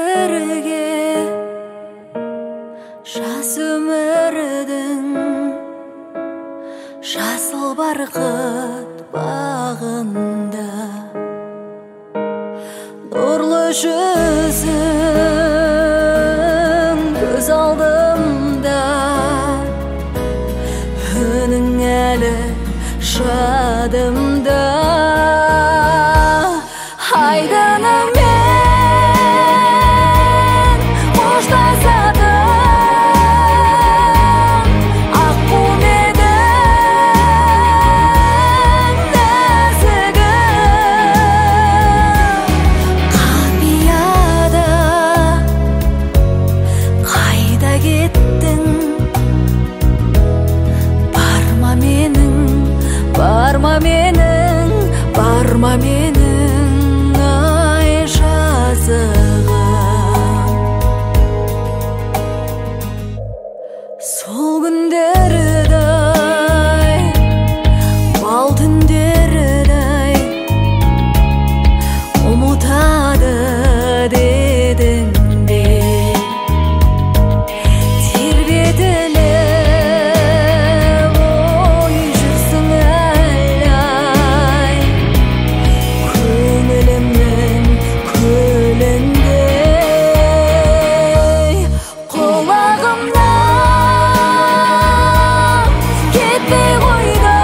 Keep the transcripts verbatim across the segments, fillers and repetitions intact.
бірге жас өмірдің жасыл барқыт бағында нұрлы жүзің көз алдымда, үнің әлі жадымда. Айдынымен қоштасатын аққу едің нәзігі, қапияда қайда кеттің? Барма менің, барма менің, барма менің ай жазығым. Сол күндердай, бал түндердай ұмытады дедің бе? Тербетіліп ой жүрсің әлі, көңілімнің көліндей. Құлағымнан кетпей қойды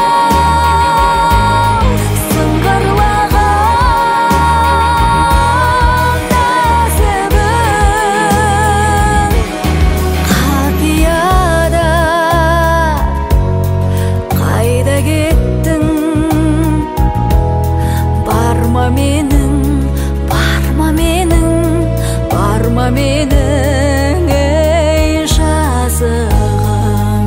сыңғырлаған нәзігің, қапияда қайда кеттің? Барма менің, барма менің, барма менің ей жазығым.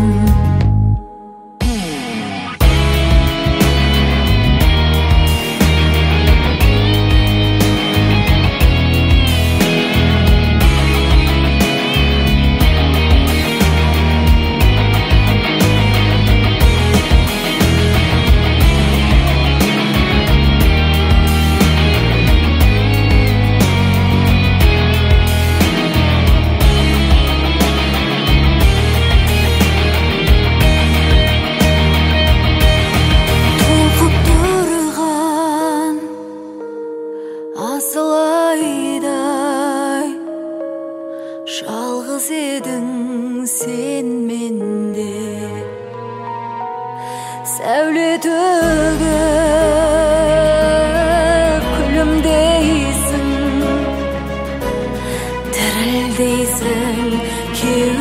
Толқып тұрған асыл айдай жалғыз едің сен менде. Сәуле төгіп күлімдейсің, дірілдейсің